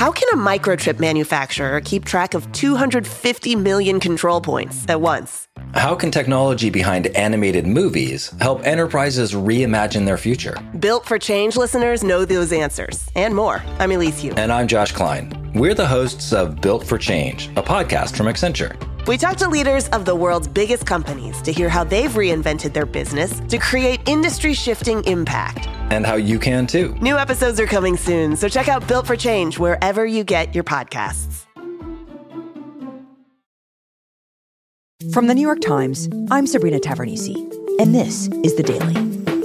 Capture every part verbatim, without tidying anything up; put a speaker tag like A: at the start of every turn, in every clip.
A: How can a microchip manufacturer keep track of two hundred fifty million control points at once?
B: How can technology behind animated movies help enterprises reimagine their future?
A: Built for Change listeners know those answers and more. I'm Elise Hu.
B: And I'm Josh Klein. We're the hosts of Built for Change, a podcast from Accenture.
A: We talk to leaders of the world's biggest companies to hear how they've reinvented their business to create industry-shifting impact.
B: And how you can too.
A: New episodes are coming soon, so check out Built for Change wherever you get your podcasts.
C: From the New York Times, I'm Sabrina Tavernise, and this is The Daily.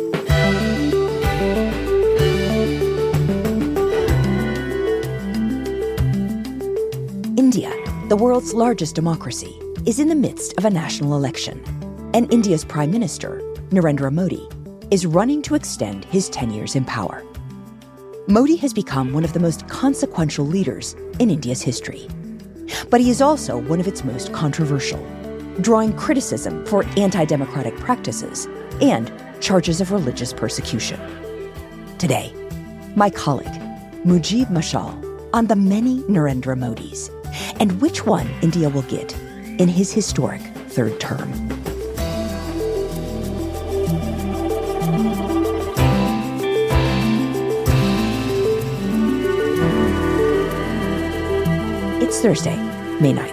C: India, the world's largest democracy, is in the midst of a national election, and India's Prime Minister, Narendra Modi, is running to extend his ten years in power. Modi has become one of the most consequential leaders in India's history. But he is also one of its most controversial, drawing criticism for anti-democratic practices and charges of religious persecution. Today, my colleague, Mujib Mashal, on the many Narendra Modis, and which one India will get in his historic third term. It's Thursday, May ninth.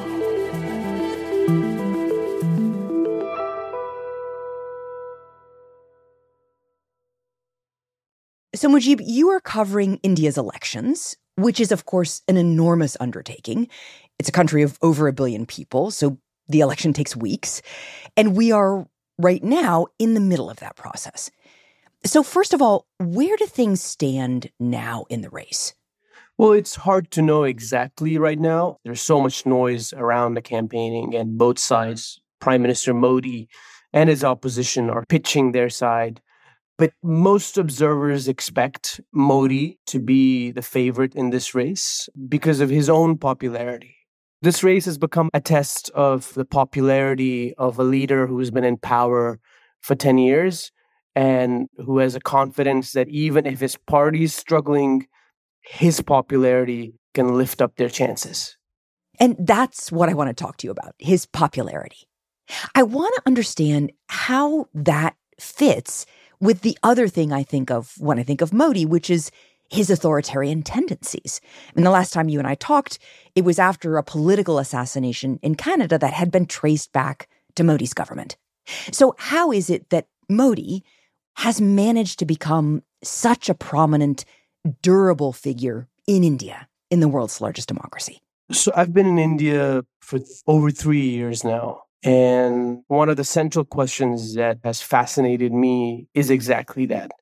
C: So, Mujib, you are covering India's elections, which is, of course, an enormous undertaking. It's a country of over a billion people, so the election takes weeks. And we are right now in the middle of that process. So, first of all, where do things stand now in the race?
D: Well, it's hard to know exactly right now. There's so much noise around the campaigning, and both sides, Prime Minister Modi and his opposition, are pitching their side. But most observers expect Modi to be the favorite in this race because of his own popularity. This race has become a test of the popularity of a leader who has been in power for ten years and who has a confidence that even if his party is struggling, his popularity can lift up their chances.
C: And that's what I want to talk to you about, his popularity. I want to understand how that fits with the other thing I think of when I think of Modi, which is his authoritarian tendencies. I mean, the last time you and I talked, it was after a political assassination in Canada that had been traced back to Modi's government. So how is it that Modi has managed to become such a prominent, durable figure in India, in the world's largest democracy?
D: So I've been in India for over three years now. And one of the central questions that has fascinated me is exactly that.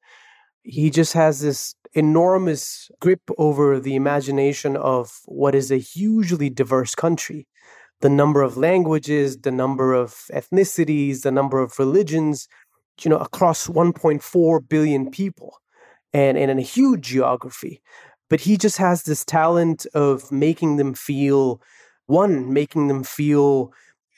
D: He just has this enormous grip over the imagination of what is a hugely diverse country. The number of languages, the number of ethnicities, the number of religions, you know, across one point four billion people and, and in a huge geography. But he just has this talent of making them feel, one, making them feel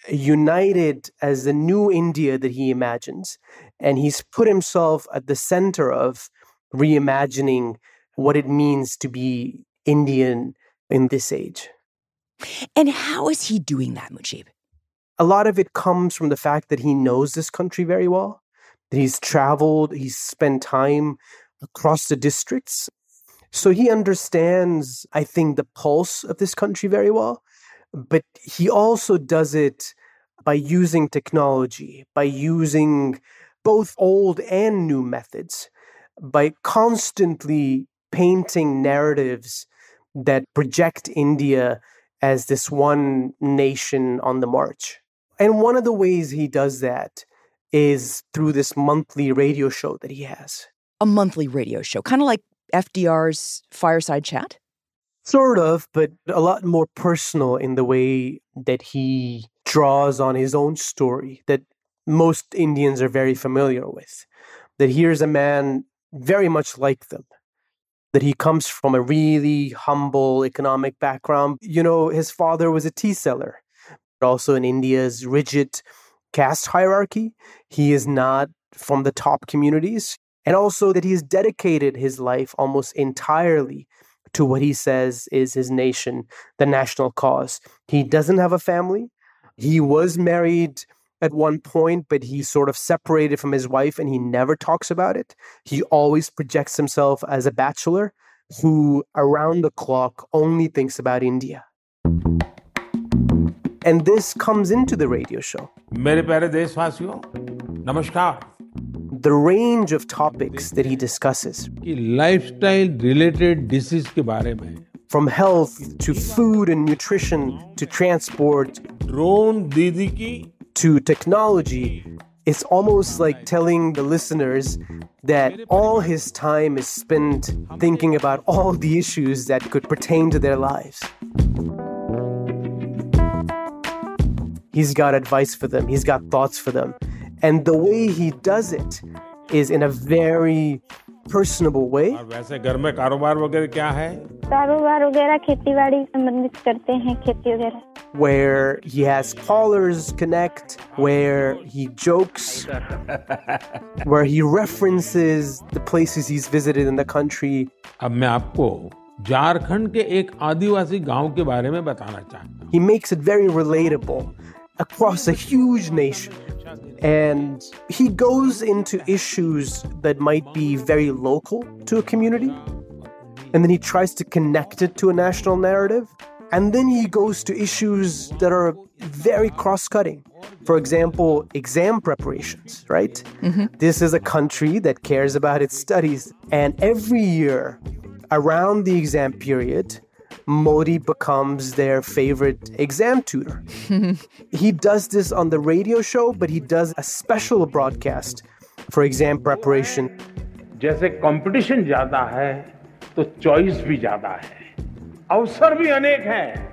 D: united as the new India that he imagines. And he's put himself at the center of reimagining what it means to be Indian in this age.
C: And how is he doing that, Mujib?
D: A lot of it comes from the fact that he knows this country very well, that he's traveled, he's spent time across the districts. So he understands, I think, the pulse of this country very well. But he also does it by using technology, by using both old and new methods, by constantly painting narratives that project India as this one nation on the march. And one of the ways he does that is through this monthly radio show that he has.
C: A monthly radio show, kind of like F D R's Fireside Chat?
D: Sort of, but a lot more personal in the way that he draws on his own story that most Indians are very familiar with. That here's a man very much like them. That he comes from a really humble economic background. You know, his father was a tea seller. Also in India's rigid caste hierarchy, he is not from the top communities. And also that he's dedicated his life almost entirely to what he says is his nation, the national cause. He doesn't have a family. He was married at one point, but he sort of separated from his wife and he never talks about it. He always projects himself as a bachelor who around the clock only thinks about India. And this comes into the radio show.
E: मेरे प्यारे देशवासियों, नमस्कार.
D: The range of topics that he discusses,
E: कि lifestyle related disease के बारे में,
D: from health to food and nutrition to transport,
E: drone दीदी की,
D: to technology, it's almost like telling the listeners that all his time is spent thinking about all the issues that could pertain to their lives. He's got advice for them. He's got thoughts for them. And the way he does it is in a very personable way.
E: और वैसे घर में कारोबार वगैरह क्या है?
F: कारोबार वगैरह खेती-बाड़ी संबंधित करते हैं, खेती वगैरह.
D: Where he has callers connect, where he jokes, where he references the places he's visited in the country.
E: अब मैं आपको झारखंड के एक आदिवासी गांव के बारे में बताना चाहता हूँ.
D: He makes it very relatable across a huge nation. And he goes into issues that might be very local to a community. And then he tries to connect it to a national narrative. And then he goes to issues that are very cross-cutting. For example, exam preparations, right? Mm-hmm. This is a country that cares about its studies. And every year, around the exam period, Modi becomes their favorite exam tutor. He does this on the radio show, but he does a special broadcast for exam preparation.
E: जैसे competition ज्यादा है, तो choice भी ज्यादा है. अवसर भी अनेक हैं.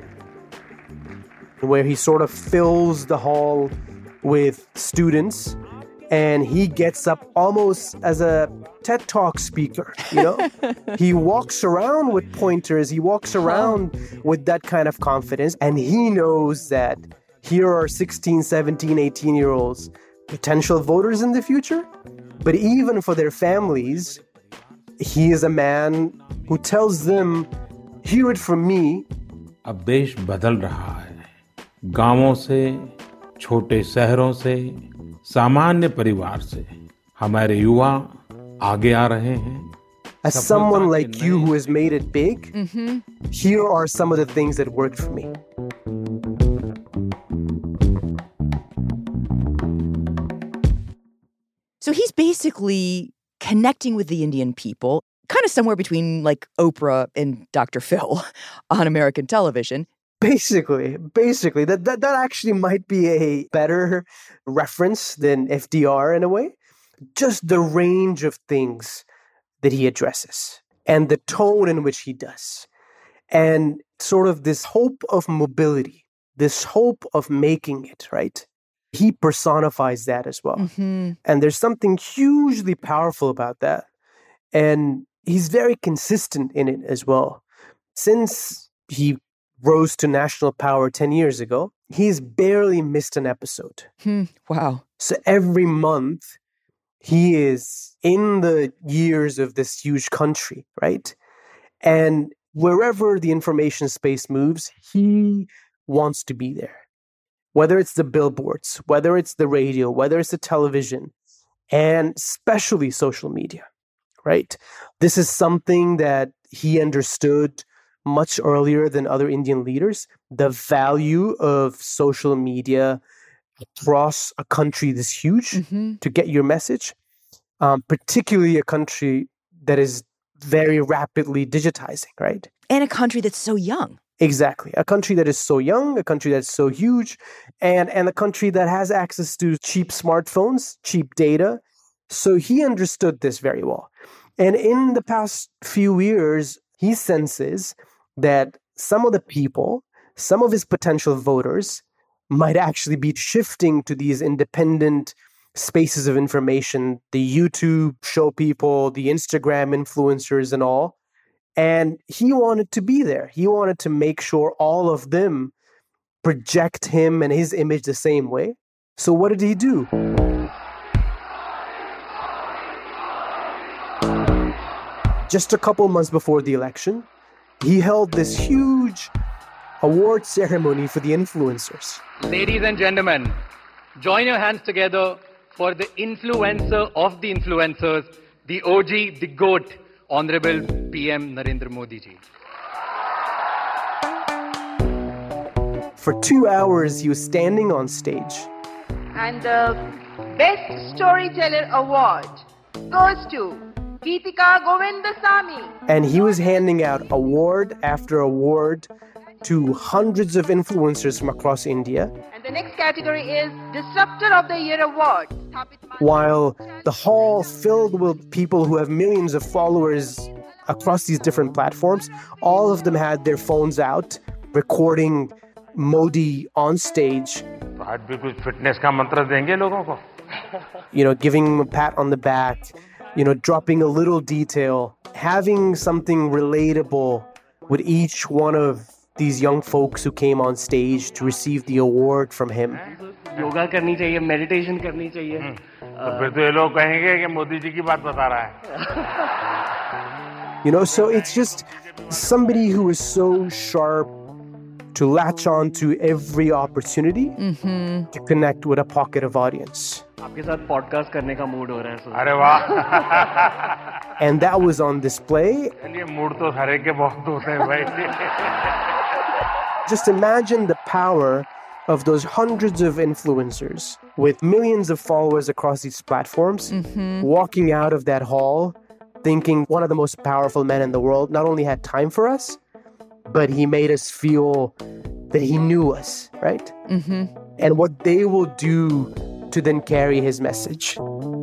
D: Where he sort of fills the hall with students and he gets up almost as a TED Talk speaker, you know? He walks around with pointers, he walks around with that kind of confidence, and he knows that here are sixteen, seventeen, eighteen-year-olds, potential voters in the future. But even for their families, he is a man who tells them, hear it from me.
E: अब देश बदल रहा है. गांवों से, छोटे शहरों से, सामान्य परिवार से हमारे युवा आगे आ रहे हैं.
D: As someone like you who has made it big, mm-hmm. here are some of the things that worked for me.
C: So he's basically connecting with the Indian people, kind of somewhere between like Oprah and Doctor Phil on American television.
D: Basically, basically, that, that that actually might be a better reference than F D R in a way. Just the range of things that he addresses and the tone in which he does. And sort of this hope of mobility, this hope of making it, right? He personifies that as well. Mm-hmm. And there's something hugely powerful about that. And he's very consistent in it as well. Since he rose to national power ten years ago, he's barely missed an episode.
C: Hmm. Wow.
D: So every month, he is in the years of this huge country, right? And wherever the information space moves, he wants to be there. Whether it's the billboards, whether it's the radio, whether it's the television, and especially social media, right? This is something that he understood much earlier than other Indian leaders, the value of social media across a country this huge mm-hmm. to get your message, um, particularly a country that is very rapidly digitizing, right?
C: And a country that's so young.
D: Exactly. A country that is so young, a country that's so huge, and, and a country that has access to cheap smartphones, cheap data. So he understood this very well. And in the past few years, he senses that some of the people, some of his potential voters might actually be shifting to these independent spaces of information, the YouTube show people, the Instagram influencers and all. And he wanted to be there. He wanted to make sure all of them project him and his image the same way. So what did he do? Just a couple months before the election, he held this huge award ceremony for the influencers.
G: Ladies and gentlemen, join your hands together for the influencer of the influencers, the O G, the GOAT, Honorable P M Narendra Modi ji.
D: For two hours, he was standing on stage.
H: And the Best Storyteller Award goes to Geetika Govindasamy.
D: And he was handing out award after award to hundreds of influencers from across India.
H: And the next category is Disruptor of the Year Award.
D: While the hall filled with people who have millions of followers across these different platforms, all of them had their phones out, recording Modi on stage. You know, giving him a pat on the back, you know, dropping a little detail, having something relatable with each one of these young folks who came on stage to receive the award from him.
I: Yoga karni chahiye, meditation karni chahiye.
E: तो फिर तो ये लोग कहेंगे कि मोदी जी की बात बता रहा है.
D: You know, so it's just somebody who is so sharp to latch on to every opportunity mm-hmm. to connect with a pocket of audience.
I: आपके साथ podcast करने का mood हो रहा है.
E: अरे वाह.
D: And that was on display.
E: ये mood तो हर एक के बहुत होते हैं भाई.
D: Just imagine the power of those hundreds of influencers with millions of followers across these platforms mm-hmm. walking out of that hall thinking one of the most powerful men in the world not only had time for us, but he made us feel that he knew us, right? Mm-hmm. And what they will do to then carry his message.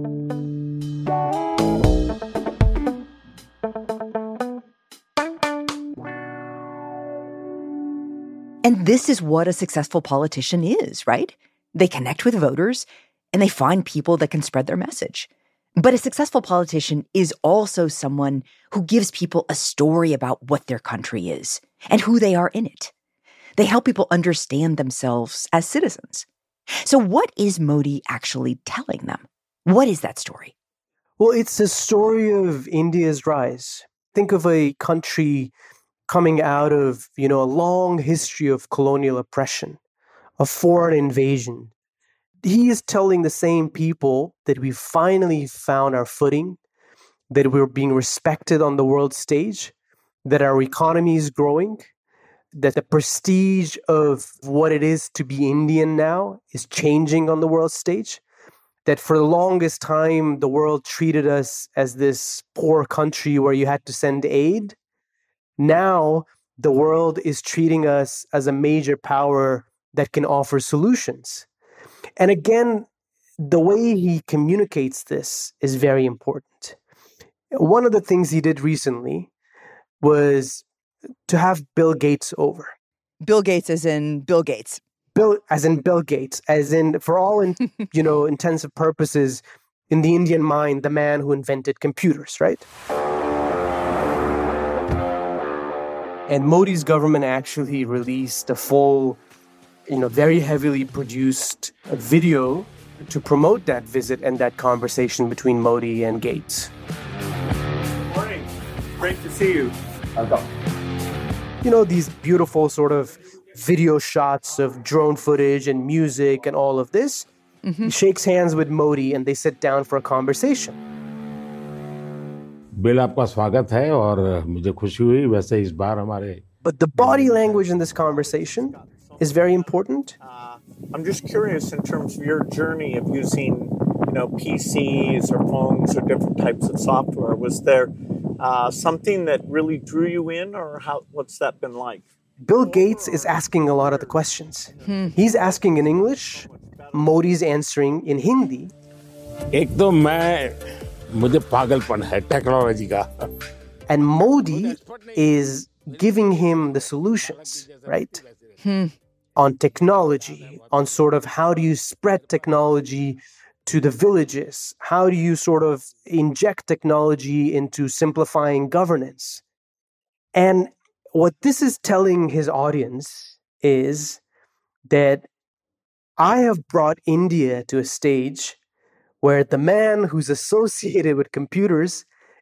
C: And this is what a successful politician is, right? They connect with voters and they find people that can spread their message. But a successful politician is also someone who gives people a story about what their country is and who they are in it. They help people understand themselves as citizens. So what is Modi actually telling them? What is that story?
D: Well, it's the story of India's rise. Think of a country coming out of, you know, a long history of colonial oppression, of foreign invasion. He is telling the same people that we finally found our footing, that we're being respected on the world stage, that our economy is growing, that the prestige of what it is to be Indian now is changing on the world stage, that for the longest time, the world treated us as this poor country where you had to send aid. Now, the world is treating us as a major power that can offer solutions. And again, the way he communicates this is very important. One of the things he did recently was to have Bill Gates over.
C: Bill Gates as in Bill Gates.
D: Bill, as in Bill Gates, as in, for all in, you know, intensive purposes, in the Indian mind, the man who invented computers, right? And Modi's government actually released a full, you know, very heavily produced video to promote that visit and that conversation between Modi and Gates.
J: Good morning. Great to see you.
D: Welcome. You know, these beautiful sort of video shots of drone footage and music and all of this. Mm-hmm. He shakes hands with Modi and they sit down for a conversation.
E: Bill आपका स्वागत है और मुझे खुशी हुई वैसे इस बार हमारे.
D: But the body language in this conversation is very important.
J: Uh, I'm just curious in terms of your journey of using, you know, P Cs or phones or different types of software. Was there uh, something that really drew you in, or how? What's that been like?
D: Bill Gates is asking a lot of the questions. Hmm. He's asking in English. Modi's answering in Hindi.
E: एक तो मैं मुझे पागलपन है technology का.
D: And Modi is giving him the solutions, right? Hmm. On technology, on sort of how do you spread technology to the villages? How do you sort of inject technology into simplifying governance? And what this is telling his audience is that I have brought India to a stage where the man who's associated with computers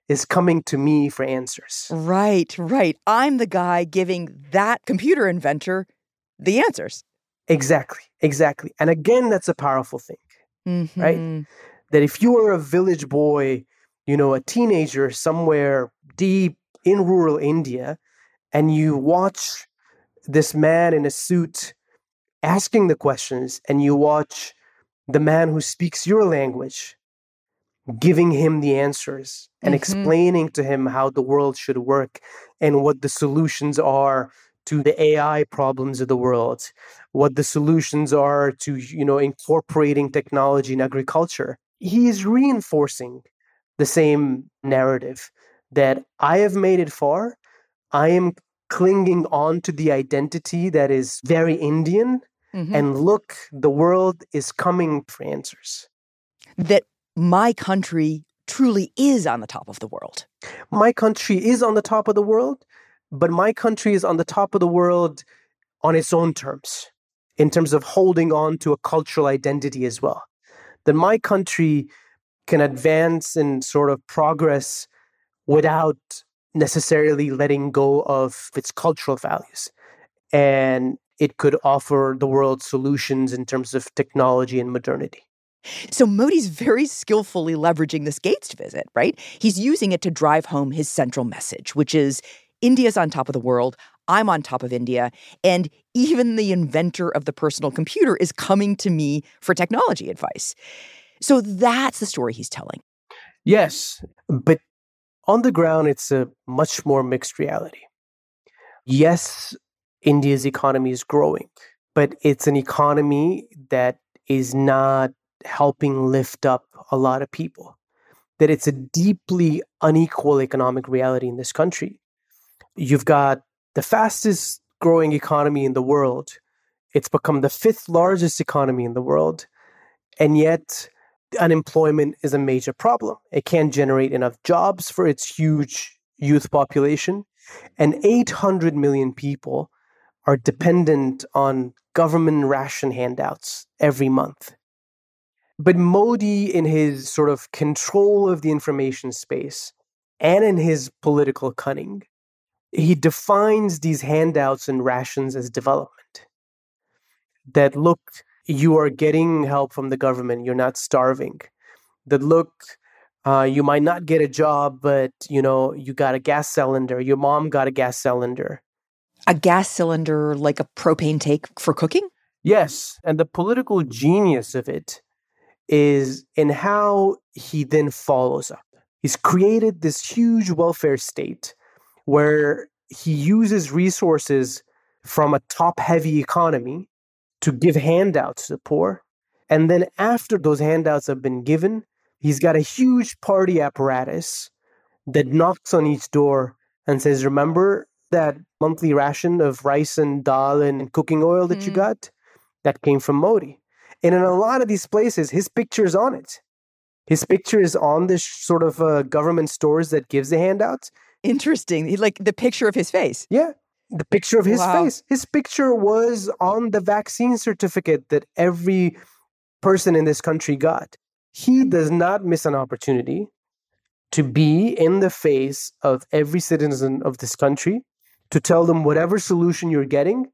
D: is coming to me for answers.
C: Right, right. I'm the guy giving that computer inventor the answers.
D: Exactly, exactly. And again, that's a powerful thing,
C: mm-hmm.
D: right? That if you are a village boy, you know, a teenager somewhere deep in rural India, and you watch this man in a suit asking the questions, and you watch the man who speaks your language giving him the answers and mm-hmm. explaining to him how the world should work and what the solutions are to the A I problems of the world, what the solutions are to, you know, incorporating technology in agriculture. He is reinforcing the same narrative that I have made it far. I am clinging on to the identity that is very Indian. Mm-hmm. And look, the world is coming for answers.
C: That my country truly is on the top of the world.
D: My country is on the top of the world, but my country is on the top of the world on its own terms, in terms of holding on to a cultural identity as well. That my country can advance in sort of progress without necessarily letting go of its cultural values. And it could offer the world solutions in terms of technology and modernity.
C: So Modi's very skillfully leveraging this Gates visit, right? He's using it to drive home his central message, which is India's on top of the world, I'm on top of India, and even the inventor of the personal computer is coming to me for technology advice. So that's the story he's telling.
D: Yes, but on the ground, it's a much more mixed reality. Yes, India's economy is growing, but it's an economy that is not helping lift up a lot of people. That it's a deeply unequal economic reality in this country. You've got the fastest growing economy in the world. It's become the fifth largest economy in the world. And yet unemployment is a major problem. It can't generate enough jobs for its huge youth population. And eight hundred million people are dependent on government ration handouts every month. But Modi, in his sort of control of the information space and in his political cunning, he defines these handouts and rations as development. That, look, you are getting help from the government, you're not starving. That, look, uh, you might not get a job, but, you know, you got a gas cylinder, your mom got a gas cylinder.
C: A gas cylinder like a propane tank for cooking?
D: Yes, and the political genius of it is in how he then follows up. He's created this huge welfare state where he uses resources from a top-heavy economy to give handouts to the poor. And then after those handouts have been given, he's got a huge party apparatus that knocks on each door and says, remember that monthly ration of rice and dal and cooking oil that mm. you got? That came from Modi. And in a lot of these places, his picture is on it. His picture is on this sort of uh, government stores that gives the handouts.
C: Interesting. He, like the picture of his face.
D: Yeah, the picture of his
C: wow.
D: face. His picture was on the vaccine certificate that every person in this country got. He does not miss an opportunity to be in the face of every citizen of this country to tell them whatever solution you're getting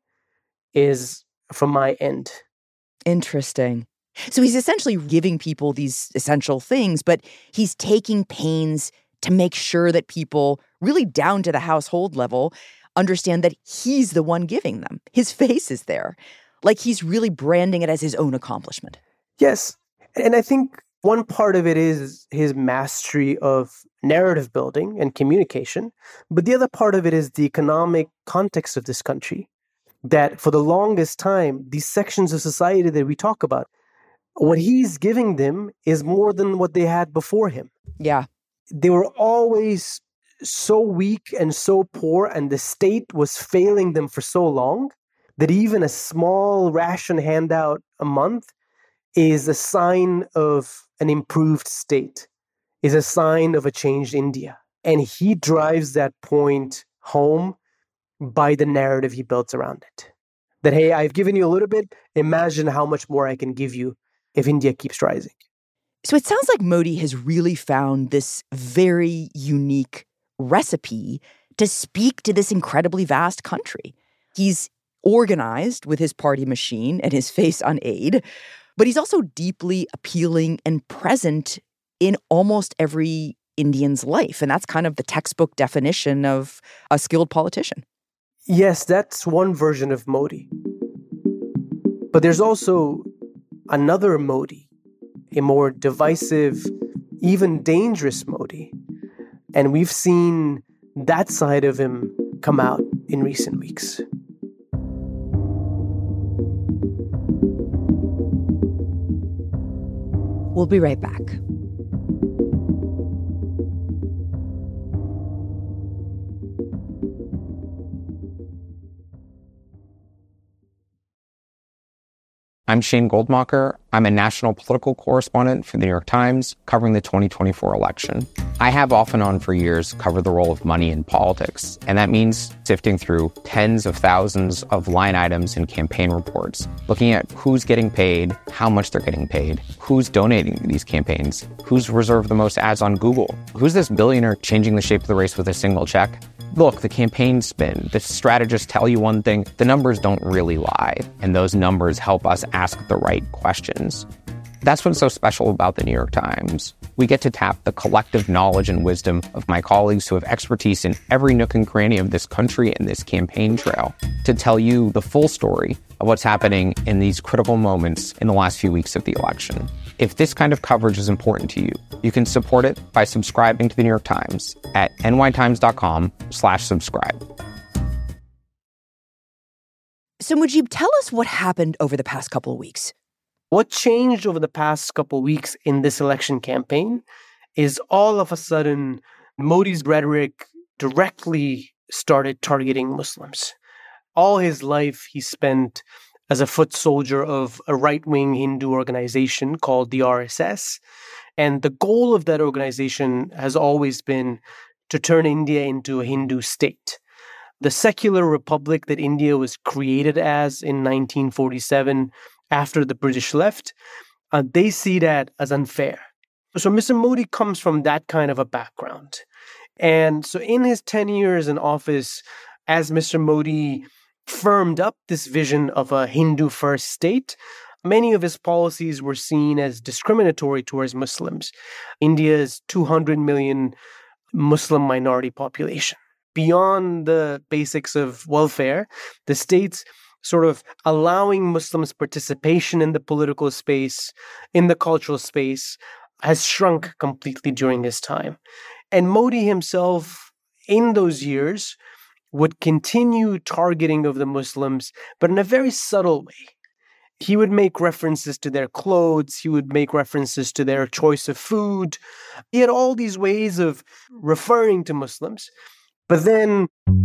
D: is from my end.
C: Interesting. So he's essentially giving people these essential things, but he's taking pains to make sure that people, really down to the household level, understand that he's the one giving them. His face is there. Like he's really branding it as his own accomplishment.
D: Yes. And I think one part of it is his mastery of narrative building and communication. But the other part of it is the economic context of this country. That for the longest time, these sections of society that we talk about, what he's giving them is more than what they had before him.
C: Yeah.
D: They were always so weak and so poor, and the state was failing them for so long that even a small ration handout a month is a sign of an improved state, is a sign of a changed India. And he drives that point home by the narrative he builds around it. That, hey, I've given you a little bit, imagine how much more I can give you if India keeps rising.
C: So it sounds like Modi has really found this very unique recipe to speak to this incredibly vast country. He's organized with his party machine and his face on aid, but he's also deeply appealing and present in almost every Indian's life. And that's kind of the textbook definition of a skilled politician.
D: Yes, that's one version of Modi. But there's also another Modi, a more divisive, even dangerous Modi. And we've seen that side of him come out in recent weeks.
C: We'll be right back.
K: I'm Shane Goldmacher. I'm a national political correspondent for the New York Times, covering the twenty twenty-four election. I have off and on for years covered the role of money in politics, and that means sifting through tens of thousands of line items in campaign reports, looking at who's getting paid, how much they're getting paid, who's donating to these campaigns, who's reserved the most ads on Google, who's this billionaire changing the shape of the race with a single check. Look, the campaign spin, the strategists tell you one thing, the numbers don't really lie, and those numbers help us ask the right questions. That's what's so special about the New York Times. We get to tap the collective knowledge and wisdom of my colleagues who have expertise in every nook and cranny of this country and this campaign trail to tell you the full story of what's happening in these critical moments in the last few weeks of the election. If this kind of coverage is important to you, you can support it by subscribing to the New York Times at nytimes.com slash subscribe.
C: So Mujib, tell us what happened over the past couple of weeks.
D: What changed over the past couple of weeks in this election campaign is all of a sudden Modi's rhetoric directly started targeting Muslims. All his life he spent as a foot soldier of a right-wing Hindu organization called the R S S. And the goal of that organization has always been to turn India into a Hindu state. The secular republic that India was created as in nineteen forty-seven, after the British left, uh, they see that as unfair. So Mister Modi comes from that kind of a background. And so in his ten years in office, as Mister Modi firmed up this vision of a Hindu-first state, many of his policies were seen as discriminatory towards Muslims. India's two hundred million Muslim minority population. Beyond the basics of welfare, the state's sort of allowing Muslims participation in the political space, in the cultural space, has shrunk completely during his time. And Modi himself, in those years, would continue targeting of the Muslims, but in a very subtle way. He would make references to their clothes. He would make references to their choice of food. He had all these ways of referring to Muslims. But then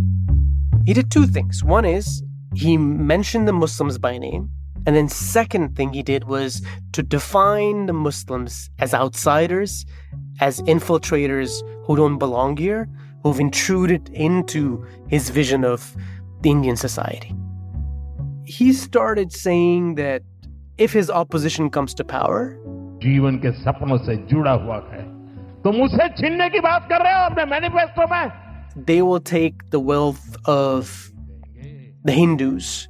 D: he did two things. One is he mentioned the Muslims by name. And then second thing he did was to define the Muslims as outsiders, as infiltrators who don't belong here, who've intruded into his vision of the Indian society. He started saying that if his opposition comes to power,
E: जीवन के सपनों से जुड़ा हुआ है तो मुझसे छीनने की बात कर रहे हो अपने मैनिफेस्टो में
D: they will take the wealth of the Hindus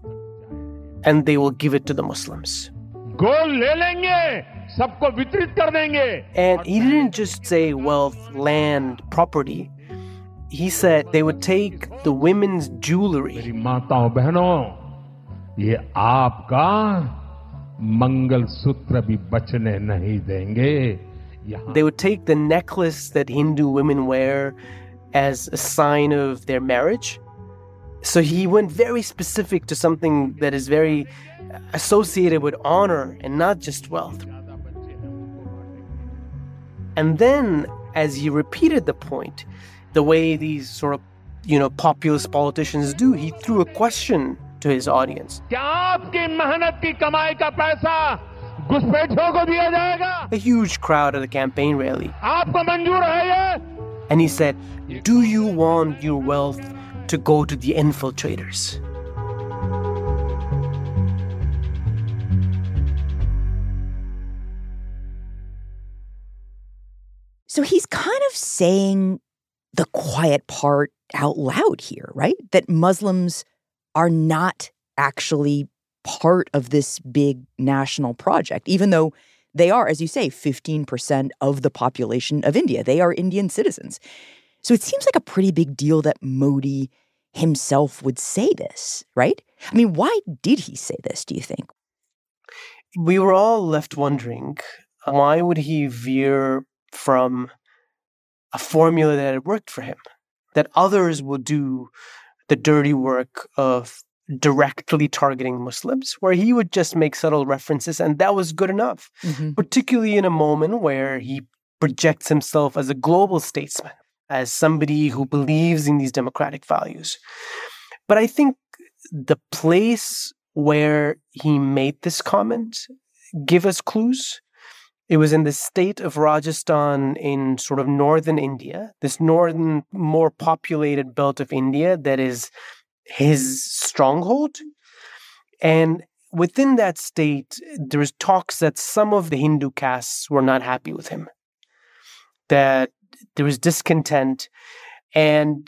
D: and they will give it to the Muslims.
E: गोल ले लेंगे, सबको वितरित कर देंगे.
D: And he didn't just say wealth, land, property. He said they would take the women's jewelry.
E: मेरी माताओं बहनों, ये आपका मंगलसूत्र भी बचने नहीं देंगे.
D: They would take the necklace that Hindu women wear as a sign of their marriage. So he went very specific to something that is very associated with honor and not just wealth. And then, as he repeated the point, the way these sort of, you know, populist politicians do, he threw a question to his audience. A huge crowd at the campaign rally. And he said, do you want your wealth to go to the infiltrators?
C: So he's kind of saying the quiet part out loud here, right? That Muslims are not actually part of this big national project, even though they are, as you say, fifteen percent of the population of India. They are Indian citizens. So it seems like a pretty big deal that Modi himself would say this, right? I mean, why did he say this, do you think?
D: We were all left wondering, why would he veer from a formula that had worked for him, that others will do the dirty work of directly targeting Muslims, where he would just make subtle references, and that was good enough, mm-hmm. particularly in a moment where he projects himself as a global statesman, as somebody who believes in these democratic values. But I think the place where he made this comment give us clues. It was in the state of Rajasthan in sort of northern India, this northern, more populated belt of India that is his stronghold. And within that state, there was talks that some of the Hindu castes were not happy with him, that there was discontent. And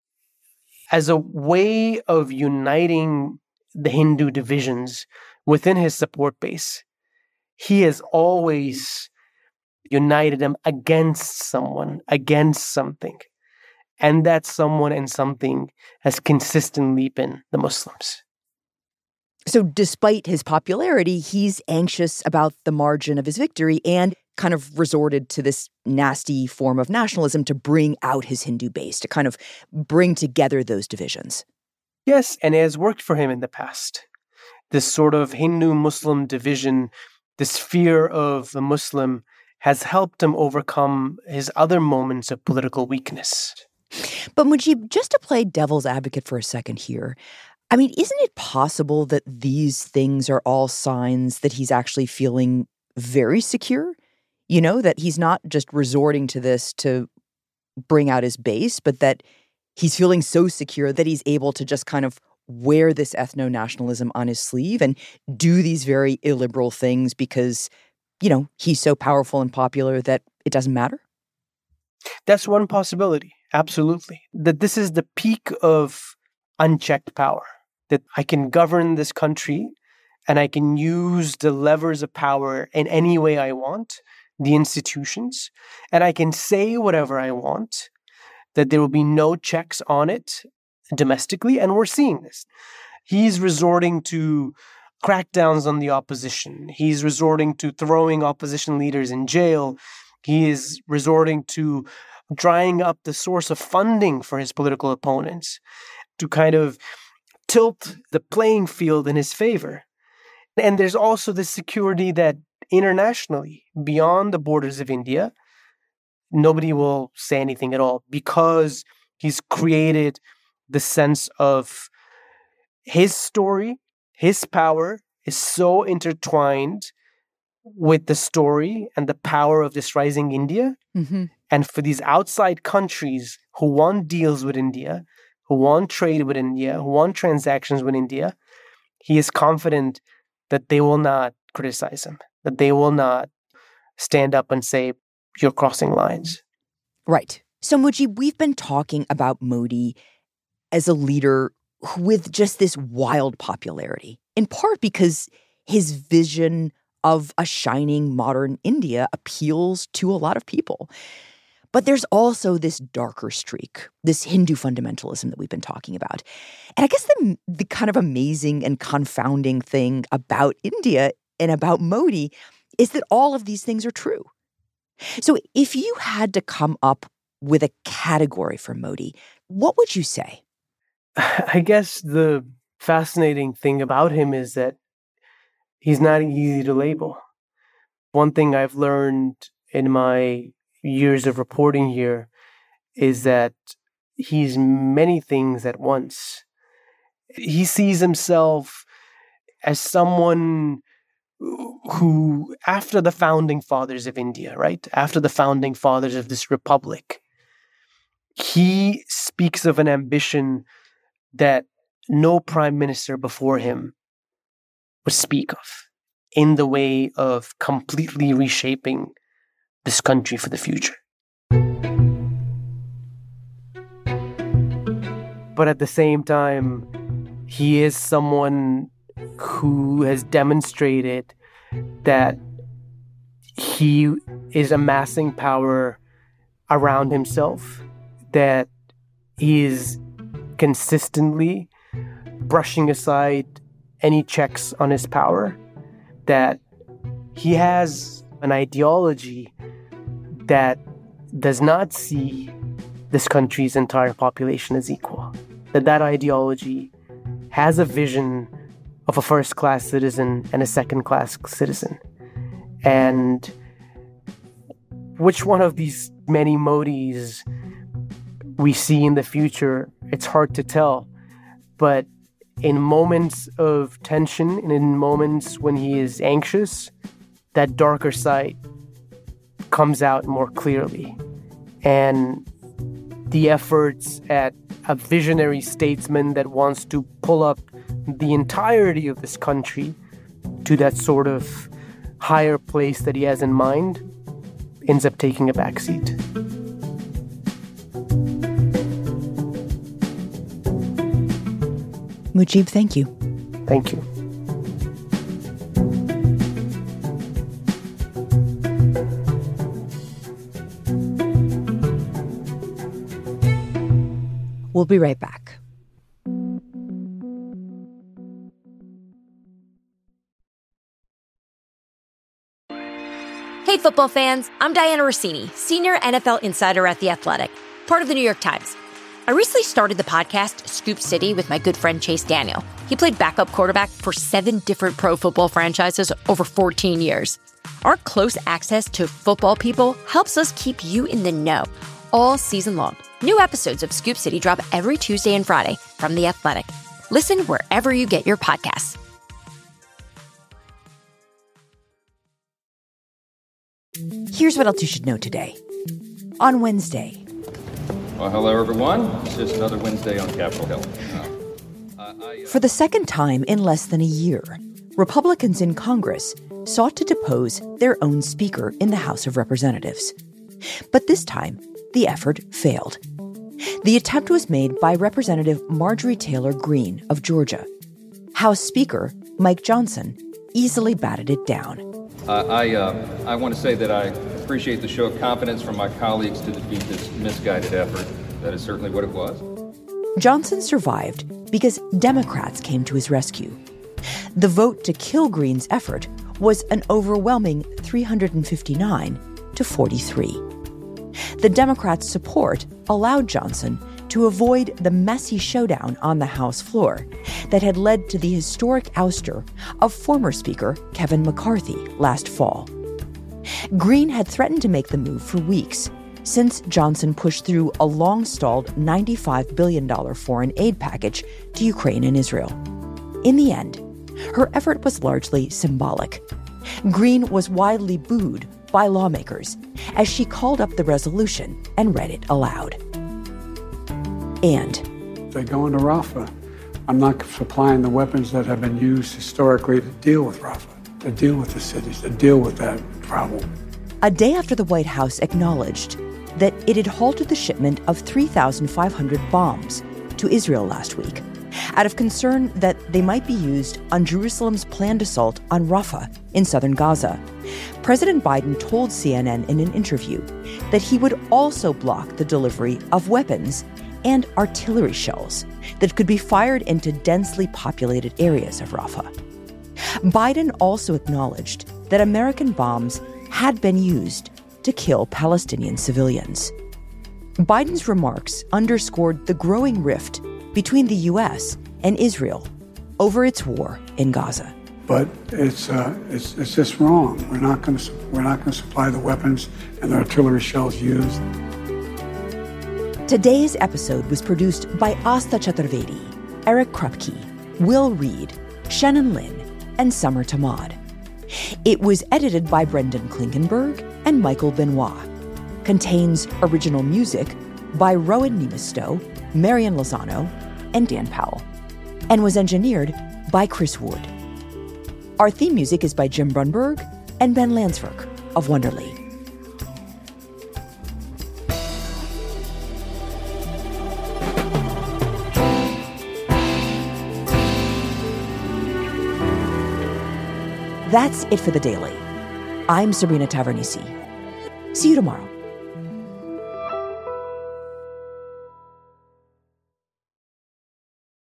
D: as a way of uniting the Hindu divisions within his support base, he has always united them against someone, against something. And that someone and something has consistently been the Muslims.
C: So despite his popularity, he's anxious about the margin of his victory and kind of resorted to this nasty form of nationalism to bring out his Hindu base, to kind of bring together those divisions.
D: Yes, and it has worked for him in the past. This sort of Hindu-Muslim division, this fear of the Muslim, has helped him overcome his other moments of political weakness.
C: But Mujib, just to play devil's advocate for a second here, I mean, isn't it possible that these things are all signs that he's actually feeling very secure? You know, that he's not just resorting to this to bring out his base, but that he's feeling so secure that he's able to just kind of wear this ethno-nationalism on his sleeve and do these very illiberal things because, you know, he's so powerful and popular that it doesn't matter?
D: That's one possibility, absolutely. That this is the peak of unchecked power, that I can govern this country and I can use the levers of power in any way I want, the institutions, and I can say whatever I want, that there will be no checks on it domestically, and we're seeing this. He's resorting to crackdowns on the opposition. He's resorting to throwing opposition leaders in jail. He is resorting to drying up the source of funding for his political opponents to kind of tilt the playing field in his favor. And there's also the security that internationally, beyond the borders of India, nobody will say anything at all because he's created the sense of his story, his power is so intertwined with the story and the power of this rising India. Mm-hmm. And for these outside countries who want deals with India, who want trade with India, who want transactions with India, he is confident that they will not criticize him, that they will not stand up and say, you're crossing lines.
C: Right. So, Mujib, we've been talking about Modi as a leader with just this wild popularity, in part because his vision of a shining modern India appeals to a lot of people. But there's also this darker streak, this Hindu fundamentalism that we've been talking about. And I guess the, the kind of amazing and confounding thing about India and about Modi is that all of these things are true. So if you had to come up with a category for Modi, what would you say?
D: I guess the fascinating thing about him is that he's not easy to label. One thing I've learned in my years of reporting here is that he's many things at once. He sees himself as someone who, after the founding fathers of India, right? After the founding fathers of this republic, he speaks of an ambition that no prime minister before him would speak of in the way of completely reshaping this country for the future. But at the same time, he is someone who has demonstrated that he is amassing power around himself, that he is consistently brushing aside any checks on his power, that he has an ideology that does not see this country's entire population as equal, that that ideology has a vision of a first-class citizen and a second-class citizen. And which one of these many Modis we see in the future, it's hard to tell. But in moments of tension and in moments when he is anxious, that darker side comes out more clearly. And the efforts at a visionary statesman that wants to pull up the entirety of this country to that sort of higher place that he has in mind ends up taking a backseat.
C: Mujib, thank you.
D: Thank you.
C: We'll be right back.
L: Hey, football fans, I'm Diana Rossini, senior N F L insider at The Athletic, part of the New York Times. I recently started the podcast Scoop City with my good friend Chase Daniel. He played backup quarterback for seven different pro football franchises over fourteen years. Our close access to football people helps us keep you in the know all season long. New episodes of Scoop City drop every Tuesday and Friday from The Athletic. Listen wherever you get your podcasts.
C: Here's what else you should know today. On Wednesday.
M: Well, hello, everyone. It's just another Wednesday on Capitol Hill. Uh, I, I, uh...
C: For the second time in less than a year, Republicans in Congress sought to depose their own speaker in the House of Representatives. But this time, the effort failed. The attempt was made by Representative Marjorie Taylor Greene of Georgia. House Speaker Mike Johnson easily batted it down.
M: Uh, I, uh, I want to say that I appreciate the show of confidence from my colleagues to defeat this misguided effort. That is certainly what it was.
C: Johnson survived because Democrats came to his rescue. The vote to kill Greene's effort was an overwhelming three hundred fifty-nine to forty-three. The Democrats' support allowed Johnson to avoid the messy showdown on the House floor that had led to the historic ouster of former Speaker Kevin McCarthy last fall. Greene had threatened to make the move for weeks, since Johnson pushed through a long-stalled ninety-five billion dollars foreign aid package to Ukraine and Israel. In the end, her effort was largely symbolic. Greene was widely booed by lawmakers as she called up the resolution and read it aloud. And
N: they go into Rafah. I'm not supplying the weapons that have been used historically to deal with Rafah, to deal with the cities, to deal with that problem.
C: A day after the White House acknowledged that it had halted the shipment of three thousand five hundred bombs to Israel last week, out of concern that they might be used on Jerusalem's planned assault on Rafah in southern Gaza, President Biden told C N N in an interview that he would also block the delivery of weapons and artillery shells that could be fired into densely populated areas of Rafah. Biden also acknowledged that American bombs had been used to kill Palestinian civilians. Biden's remarks underscored the growing rift between the U S and Israel over its war in Gaza.
N: But it's uh, it's it's just wrong. We're not going to we're not going to supply the weapons and the artillery shells used.
C: Today's episode was produced by Asta Chaturvedi, Eric Krupke, Will Reed, Shannon Lin, and Summer Tamad. It was edited by Brendan Klinkenberg and Michael Benoit. Contains original music by Rowan Nemistow, Marian Lozano, and Dan Powell, and was engineered by Chris Wood. Our theme music is by Jim Brunberg and Ben Landsverk of Wonderly. That's it for The Daily. I'm Sabrina Tavernisi. See you tomorrow.